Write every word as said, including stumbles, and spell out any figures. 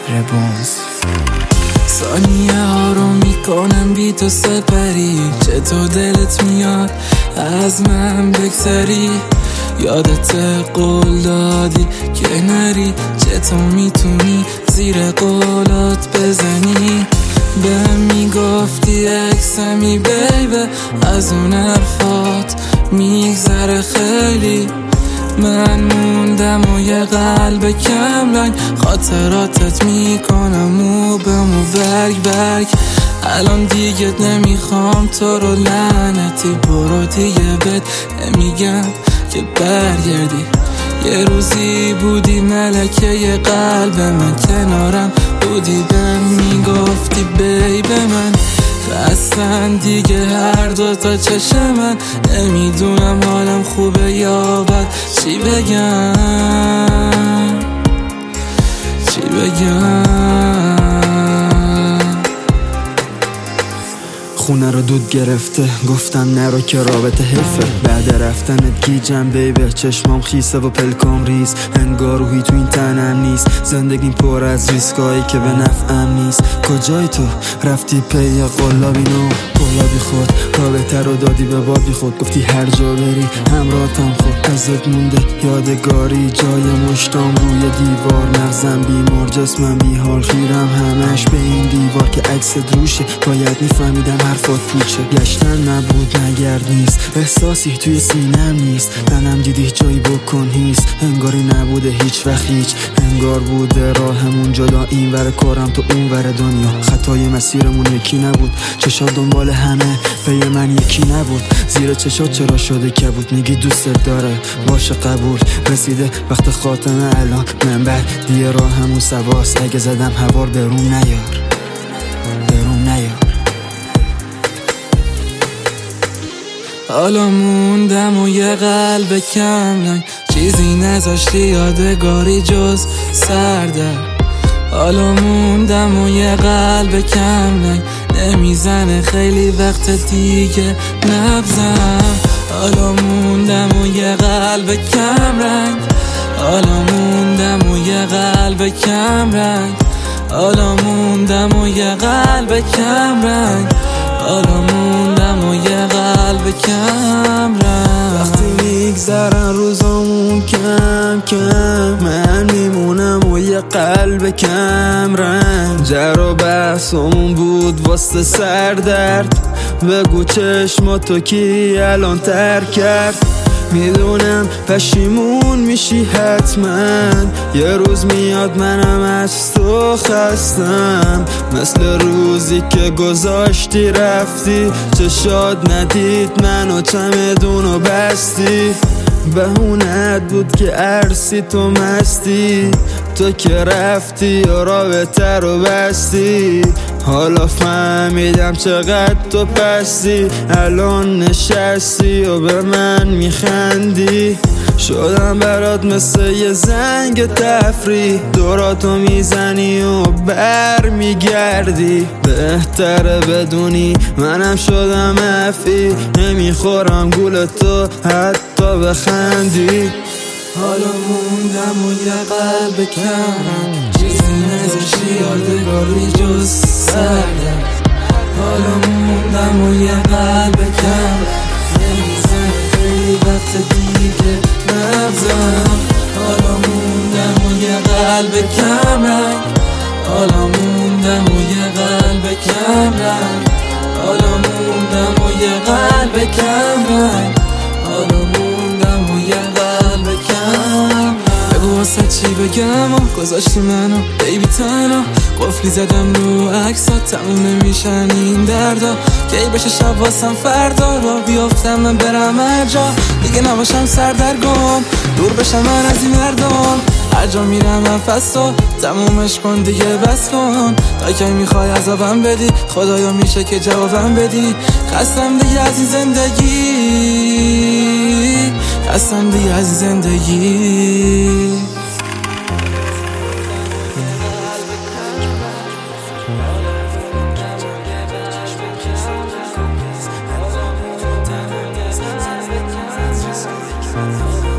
ربونز. ثانیه ها رو میکنم بی تو سپری، چطور دلت میاد از من بگذری؟ یادت قول دادی که نری، چطور میتونی زیر قولات بزنی؟ به میگفتی اکسمی بیبه، از اون حرفات میگذره خیلی. من موندم و یه قلب کم رنگ، خاطراتت میکنم مو به مو برگ برگ. الان دیگه نمیخوام تو رو لعنتی، برو دیگه بهت نمیگم که برگردی. یه روزی بودی ملکه یه قلب من، کنارم بودی به میگفتی بیب من. خستن دیگه هر دوتا چشم من، نمیدونم حالم خوبه یا بد، چی بگم چی بگم. خونه رو دود گرفته، گفتم نرو که رابطه حیفه. بعد رفتنت گیجم بیبه، چشمام خیسه و پلکام ریز، انگار روحی تو این تنم نیست. زندگیم پر از ریسکایی که به نفعم نیست. کجای تو رفتی پی قلابی نو قلابی خود، رابطه رو دادی به بابی خود. گفتی هر جا بری همراهتم، خود ازت مونده یادگاری. جای مشتام روی دیوار، مغزم بیمار جسمم بیحال، خیرم همش به این دیوار که عکست روشه. باید میفهمیدم حرفات پوچه، گشتن نبود نگرد نیست، احساسی توی سینم نیست. تنم دیدی جایی بکن هیست، انگاری نبوده هیچ وقت هیچ. انگار بوده راهمون جدا، این ور کارم تو اون ور دنیا. خطای مسیرمون یکی نبود، چشات دنبال همه پی من یکی نبود. زیر چشات چرا شده کبود؟ میگی دوست داره باشه قبول، رسیده وقت خاتمه الان من بعد دیگه راهمون سواست. اگه زدم هوار برون نیار برون نیار. حالا موندم و یه قلب کم رنگ، چیزی نذاشتی یادگاری جز سردر. حالا موندم و یه قلب کم رنگ، نمیزنه خیلی وقت دیگه نبزم. حالا موندم و یه قلب کم رنگ، حالا موندم و یه قلب کم رنگ، حالا موندم و یه قلب کم رنگ، حالا موندم و یه قلب کم رنگ. وقتی میگذرن روزامون کم کم، من میمونم و یه قلب کم رنگ. جر و بحثمون بود واسه سردرد، بگو چشماتو کی الان ترک کرد؟ میدونم پشیمون میشی حتما، یه روز میاد منم از تو خستم. مثل روزی که گذاشتی رفتی، چشات ندید منو چمدونو بستی. بهونت بود که عرصی تو مستی، تو که رفتی یا رابطه رو بستی. حالا فهمیدم چقدر تو پستی، الان نشستی و به من میخندی. شدم برات مثل یه زنگ تفریح، دوراتو میزنی و بر میگردی. بهتره بدونی منم شدم افی، نمیخورم گول تو حتی بخندی. حالا موندم و یه قلب کم، چیزی نذاشتی یادگاری جز سردم. حالا موندم و یه قلب کم، نمیزنه خیلی وقت دیگه نبزم. حالا موندم و یه قلب کم رنگ، حالا موندم و یه قلب کم رنگ، حالا موندم و یه قلب کم رنگ، حالا موندم و یه قلب کم رنگ. بگو واسه چی بگم و گذاشتی منو بیبی تنها، قفلی زدم رو عکسات تموم نمیشن این دردا. کی بشه شب واسم فردا، را بیافتم من برم هر جا، دیگه نباشم سردرگم، دور بشم من از این مردم. هر جا میرم نفسو تمومش کن دیگه بس کن، تا کی میخوای عذابم بدی؟ خدایا میشه که جوابم بدی. خستم دیگه از این زندگی، خستم دیگه از این زندگی. We'll be right back.